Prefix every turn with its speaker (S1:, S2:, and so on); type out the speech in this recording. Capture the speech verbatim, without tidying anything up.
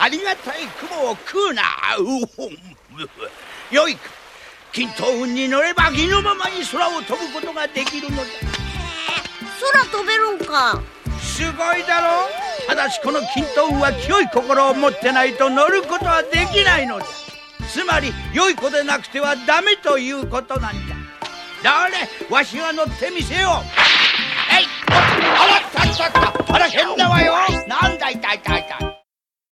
S1: ありがたい雲を食うな。うほんよいか、均等運に乗れば義のままに空を飛ぶことができるのだ。
S2: 空飛べるんか。
S1: すごいだろう。ただしこの均等運は清い心を持ってないと乗ることはできないのじゃ。つまり良い子でなくてはダメということなんじゃ。だれ、わしが乗ってみせよう。えい、あらったったった、あら変だわよ。なんだいたいたいた。